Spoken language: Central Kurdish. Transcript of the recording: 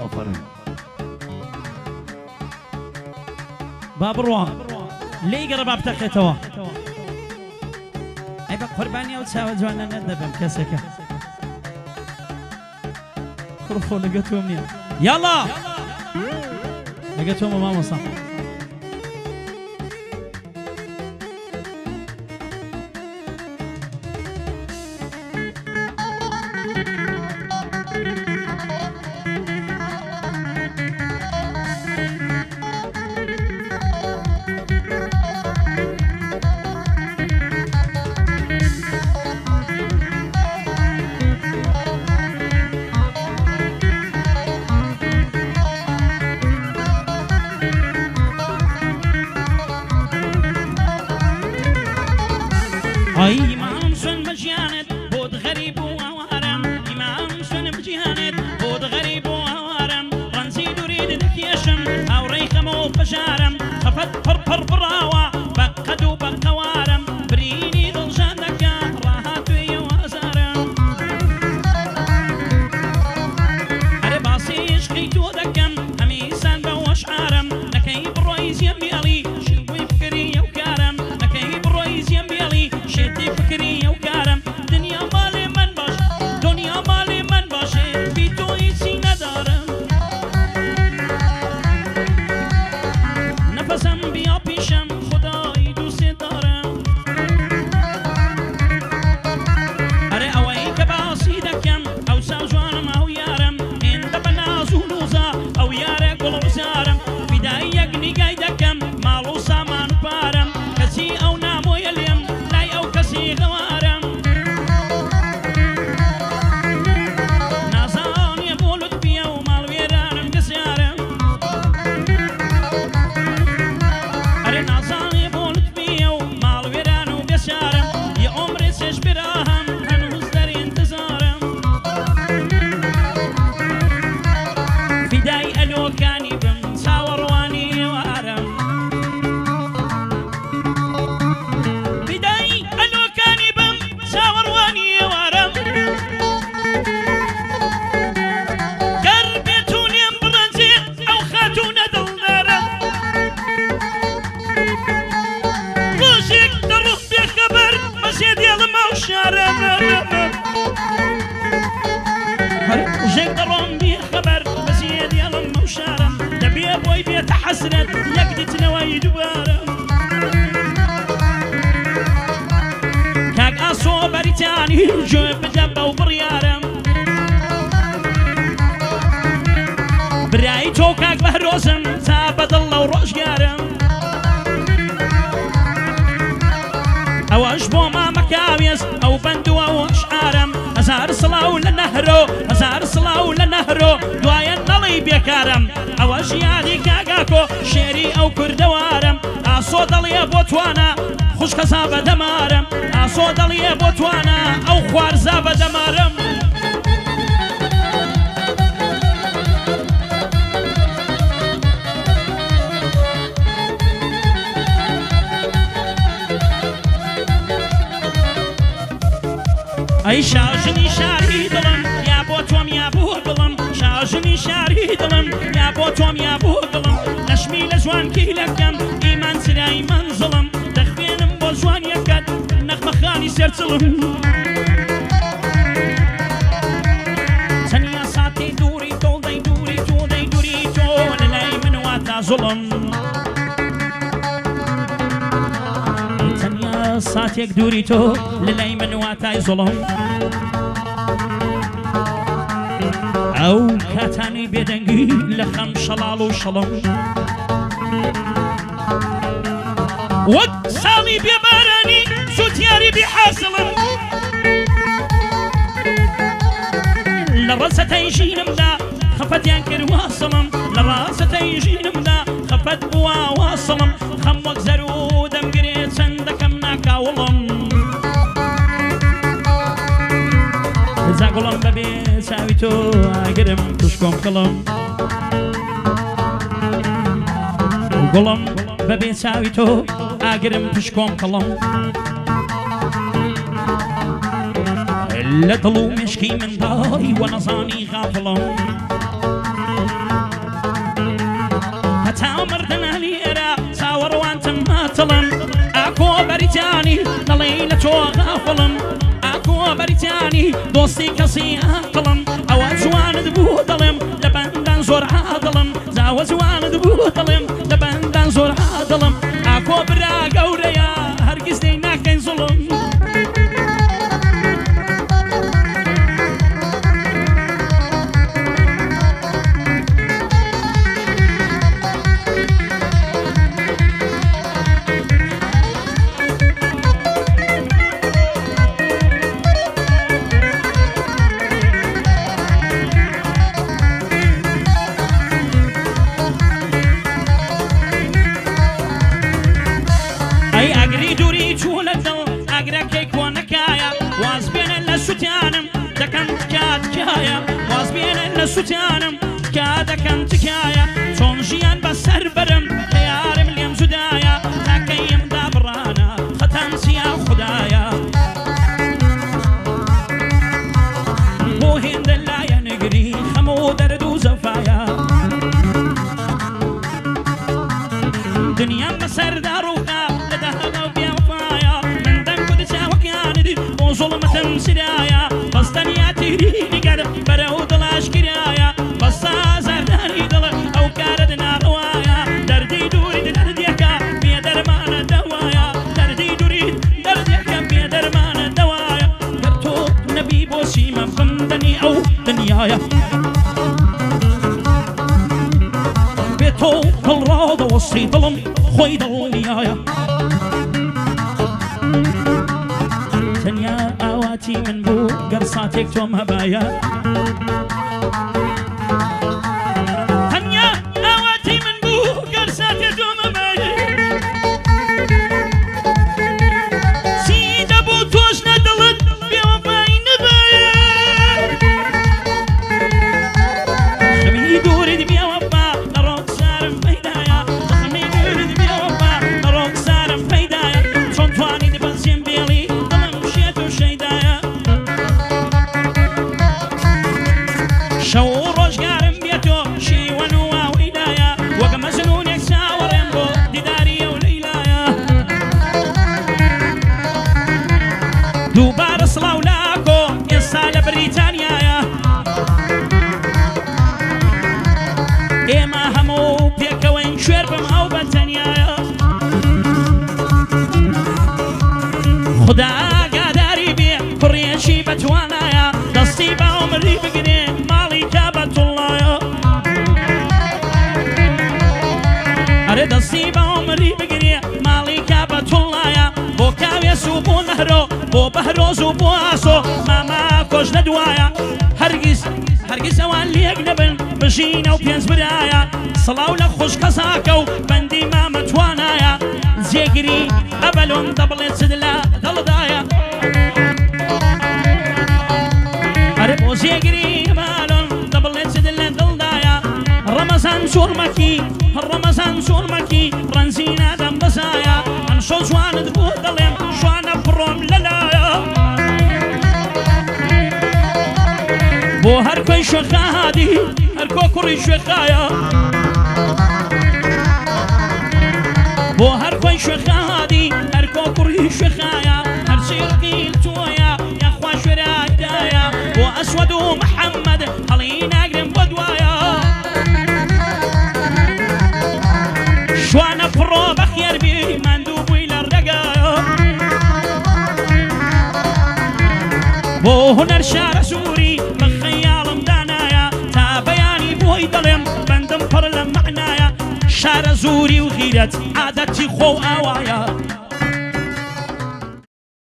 آفرین با بڕوە لێی گەڕە با بتەقێتەوە ئەی بە قوربانی ئەو چاوە جوانە نەدەبم کەسێکە کوڕخۆ لەگە تۆم نییە یاڵا لەگە تۆمە مامۆستا إمام سن بجيانت بود غريب ووارم إمام سن بجيانت بود غريب ووارم رنزي دريد دكيشم أو ريخم وفشارم خفت فرفر براوة بقد وبقوارم بريني ضل جانك راهات ويوازارم هري باصيش خيتو دكم هميسان بوشعارم نكيب الرئيس يميالي شوي فكري وكارم نكيب الرئيس يميالي شتي فكري وكارم دنيا مالي من باش دنيا مالي من باش في تويسي ندارم نفسم بيا بيشم خداي دوسي دارم أري أوي كباسي دكم أو ساوزوانم أو يارم إن دبنا زولوزا أو يارك ولوزارم بداية نيجاي دكم مالو سامان بارم كسي أو نامو يليم لاي أو كسي غوارم نازان يبولد بيا ومال ويرانم قسيارم أري نازان يبولد بيا ومال ويرانم قسيارم يا عمري سيش براهم هنوز داري انتظارم فداي ألو كاني بم ساور واني وارم بداي ألو كاني بم ساور واني وارم قربيتون يم برنزير أو خاتون دلنارم روشك دروح بخبر مسيد يلم أو شارم روشك دروح بخبر مسيد يلم أو شارم دبي أبوي بيت حسرت يقدت نواي دوارم كاك أصو بريتاني جوب بجنبه وبريارم براي توكاك بهروزم تابد الله وروشقارم أو أشبو ما مكاويس أو بندو أو أشعارم هزار صلاة لنهرو هزار صلاة لنهرو دوايا نلي بيكارم أو أجيادي كاكاكو شيري أو كردوارم أصو دلي بوتوانا خوش كسابة دمارم أصو دلي بوتوانا أو خوارزابة دمارم أي شاجني شاري دلم يا بوتوم يا بودلم شاجني شاري دلم يا بوتوم يا بودلم نشمي لزوان كيلكم إيمان سراي منظلم دخبينم بوزوان يكاد نخمة خاني سرسلم سنيا ساتي دوري تو دي دوري تو دي دوري تو للاي من واتا ظلم ساتيك دوري تو للاي من واتاي ظلم او كاتاني بيدنجي لخم شلال وشلم وك سامي بيباراني سوتياري بحاصلم لراسة يجينم دا خفت ينكر واصلم لراسة يجينم دا خفت بوا واصلم خمك زرودم قريت سندكم ناكاولم زاقلم ببي ساويتو اقرم تشكم كلم وقلم ببي ساويتو اقرم تشكم كلم اللي طلو مشكي من داري ونظاني غافلم هەتا مردن هەلێرە چاوەڕوانتم ماتڵم ئاکۆ بەریتانی دەڵێ لە تۆ غافڵم ئاکۆ بەریتانی دۆستی کەسی عاقڵم ئەوە جوانت بوو دەڵێم لە بەندان زۆر عادڵم زاوە جوانت بوو دەڵێم لە بەندان زۆر عادڵم ئاکۆ برا گەورەیە هەرگیز دەی ناکەین زوڵم سوتیانم کادەکەم تکایە چۆن ژیان بەسەر بەرم کە یارم لێم جودایە تاکەیم دابڕانە خەتام چیا خودایە بۆ هێندە لایە نەگری خەمەوە دەرد و زەفایە دنیام بەسەردا ڕووکا لە دەهەڵە و بێوەفایە من دەنگ و دچاوەکیانت بۆ زوڵمەتم سرایە بەس تەنیا تیری نیگەر بەرەو دڵاش کرایە بەسا زەردانی دڵە ئەو کارت ناڕەوایە دەردی دووریت دەردێکە بێ دەرمانە دەوایە دەردی دووریت دەردێکە بێ دەرمانە دەوایە گەر تۆ نەبی بۆ چیمە بمدەنی ئەو دنیایە بێ تۆ هەڵڕادەوەستی دڵم خۆی دڵنیایە تەنیا ئاواتی من بوو گەر ساتێک تۆم هەبایە تەنیا ئاواتی من بوو گەر ساتێک تۆم هەبایە چی دەبوو تۆش نەدڵت بێوەفای نەبایە خەمی دووریت بێوەفا لە ڕۆکسارم پەیدایە خەمی دووریت بێوەفا لە ڕۆکسارم پەیدایە چۆن توانیت بەسێم بێڵی شەو ڕۆژگارم بێتۆ شیوەن و واوەیدایە وەک مەجنونێک چاوەڕێم بۆ دیداری ئەو لەیلایە دووبارە سڵاو لاکۆ ئێستا لە بریتانیایە ئێمە هەموو پێکەوەین کوێر بم ئەو بەتەنیایە خدا ئاگاداری بێ کوڕیەکی بەتوانایە دەستی باومری بگرێ ئەرێ دەستی باومری بگرێ ماڵی کابەتوڵایە بۆ کاوێس و بۆ نەهرۆ بۆ بەهرۆز و بۆ ئاسۆ ماما کۆش نەدوایە هەرگیز ئەوان لێک نەبن بژینە و پێنج برایە سڵاو لە خوشکە ساکە و بەندی مامەتوانایە جێگیری ئەبەلۆن دەبڵێت چ لە دڵدایە ئەرێ بۆ جێگیری ئەبەلۆن دەبڵێت چ لە دڵدایە ڕەمەزان زۆرمەکی ڕەمەزان زۆرمەکی ڕەنزی نادەم بەزایە ئەم شۆ جوانت بوو دەڵێم شوانە پڕۆم لەلایە بۆ هەر کۆی شوێخادی هەر کۆ کوڕی شوێخایە بۆ هەر کۆی شوێخادی هەر کۆ کوڕی شوێخایە هەرچی ڕقیل تۆیە یاخوا شوێرادایە بۆ ئەسوەد و محەممەد هەڵی ناگرم بۆ دوایە شوانە پڕۆ بەخێربی ماندوو بووی لە ڕێگایە بۆ هونەر شارە سووری بە خەیاڵم دانایە تا بەیانی بۆی دەڵێم بەندم پڕ لە معنایە شارە زووری و غیرەت عادەتی خۆ ئاوایە